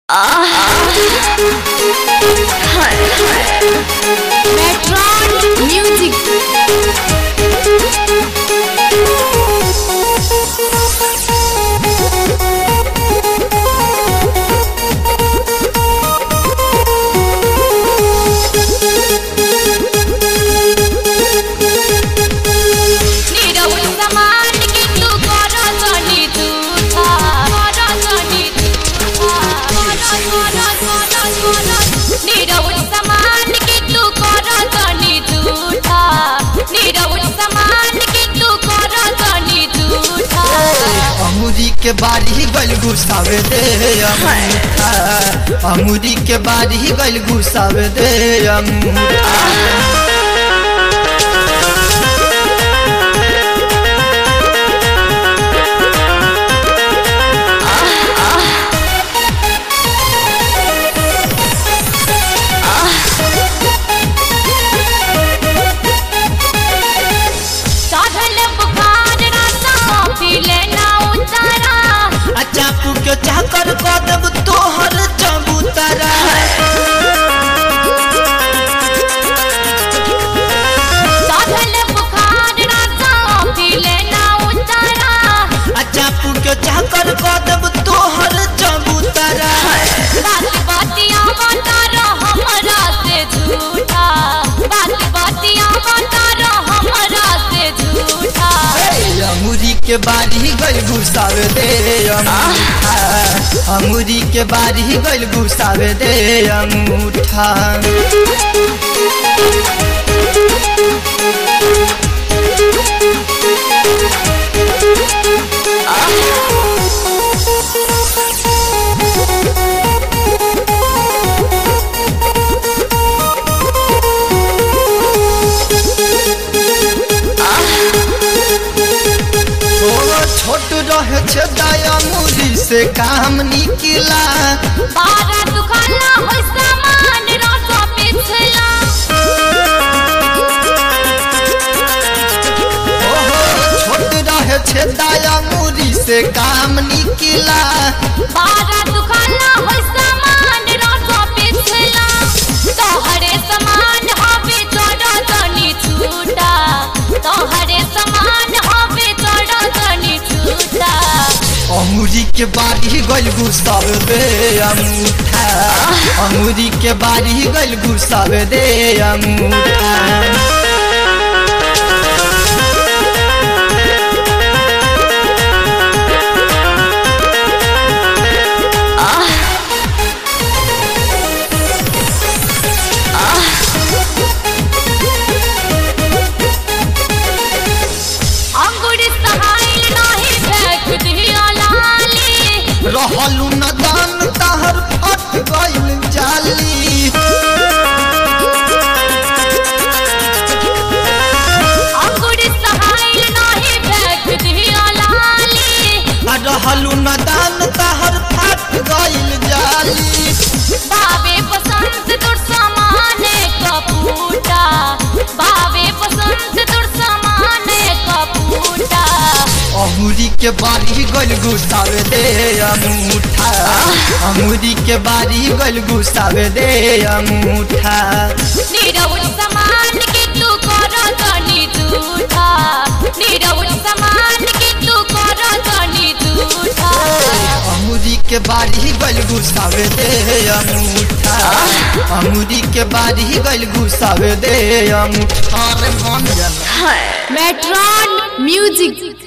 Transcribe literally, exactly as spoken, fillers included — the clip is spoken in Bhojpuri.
Metron Music. अंगूरी के बारी गल घुसावे दे अंगूठा, अंगूरी के बारी गल घुसावे दे अंगूठा। चाकर कदम तोहर चबूतरा साधल बुखार रासा पीले ना उतारा। अच्छा पुके चाकर कदम तोहर चबूतरा। बात बातिया बतारा हमरा से झूठा, बात बातिया बतारा हमरा से झूठा। अंगूरी के बारी गल घुसावे दे अंगूठा, अंगूरी के बारी गल घुसावे दे अंगूठा। छोट रहे छे दया मुरी से काम निकला। बारा दुखाना होय सामान रसो पिछला। ओहो छोट रहे छे दया मुरी से काम निकला। बारा दुखाना होय सामान रसो पिछला। तोहरे समान हवे तोड़ा तनी छूटा, तोहरे समान हवे तोड़ा तनी छूटा। अंगूरी के बारी गल घुसावे दे अंगूठा, अंगूरी के बारी गल घुसावे दे अंगूठा। रहलू न दान तहर फट गइल जाली। अंगूरी सहाइल नाही बैठ दिया लाली। रहलू न दान तहर फट गइल जाली। बाबे पसंद तोर सामाने कपूटा, बाबे पसंद तोर सामाने कपूटा। अंगूरी के बारी गल घुसावे दे अंगूठा, अंगूरी के बारी गल घुसावे दे अंगूठा। नीरव समान के तू करो तनी झूठा, नीरव समान के तू करो तनी झूठा। अंगूरी के बारी गल घुसावे दे अंगूठा, अंगूरी के बारी गल घुसावे दे अंगूठा। Metron music.